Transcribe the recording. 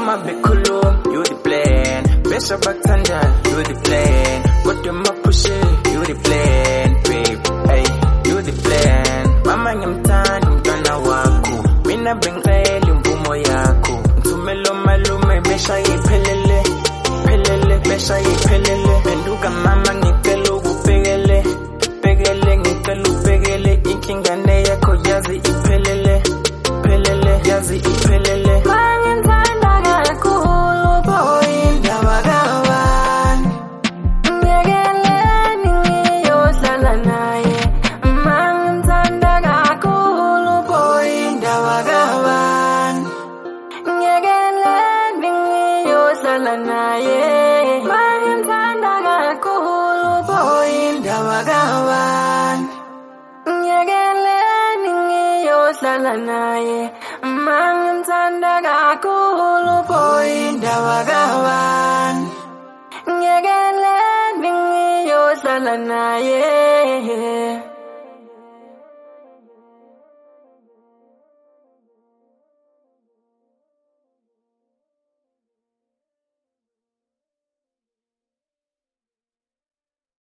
Noma bekulum, you the plan. Besa baktanda, you the plan. What the mapushe, you the plan, babe. Hey, you the plan. Mama nyamtani mtana wako. Mina bengeli mbumo yako. Ntumelo malume besha ipelele. Pelele besha ipelele. Benduka mama ngikelu kupegele. Pegele ngikelu pegele. Ikingane yako yazi ipelele. Pelele yazi ipelele. Naye mangintanda kakhulu boy ndawagawan ngiyekele ningiyohlala naye